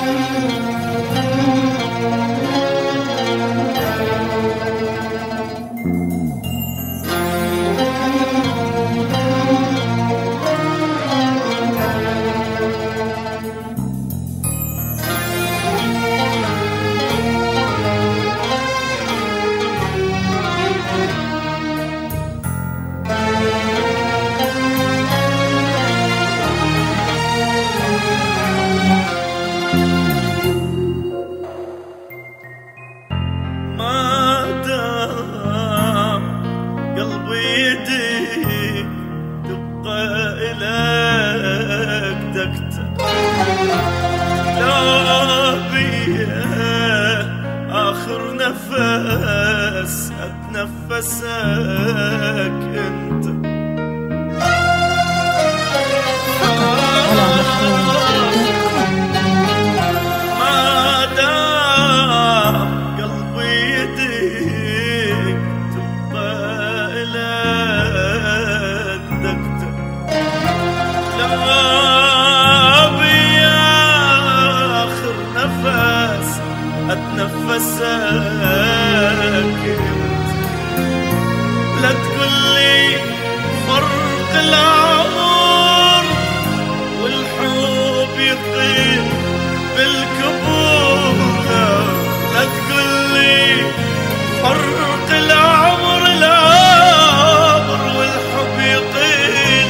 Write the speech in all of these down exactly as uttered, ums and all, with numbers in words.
نفس اتنفسك انت ما دام قلبي يديك تبقى إلك دقته لا بيا آخر نفس اتنفسك لا تقولي فرق العمر والحب يطير بالكبور لا تقولي فرق العمر العمر والحب يطير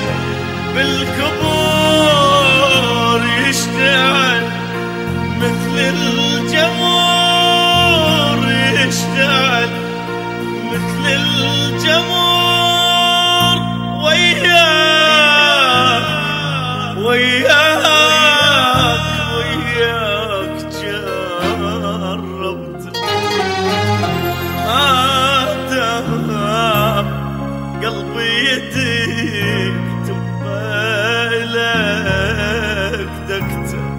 بالكبور يشتعل مثل الجمر يشتعل مثل الجمر وياك وياك وياك جربت ما دام قلبي يديك تبقى إلك دقته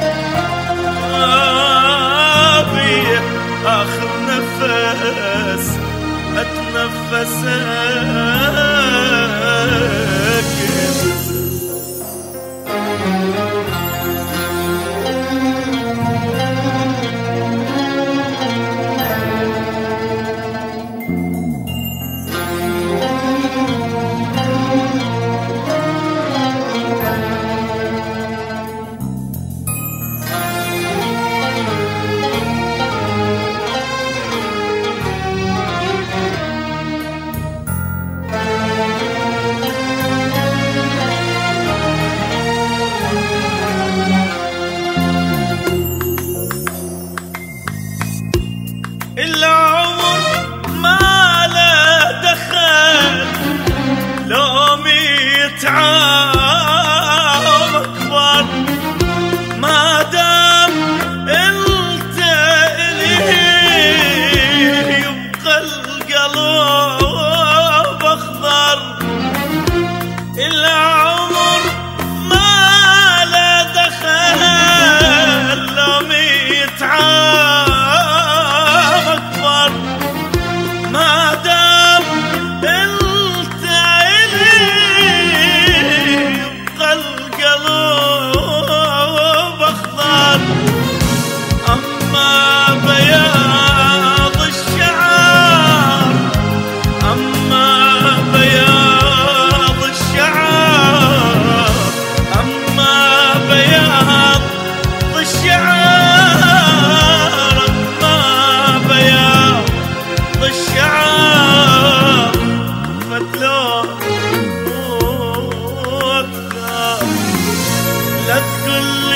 ما بي آخر نفس اتنفسك العمر ما له دخل لو ميت عام أكبر ما دام انت إلي يبقى القلب أخضر العمر ما له دخل لو ميت عام ما دام انت إلي يبقى القلب أخضر أما بياض الشعر أما بياض الشعر أما بياض الشعر أما بياض الشعر فتلون واكثر لا تقول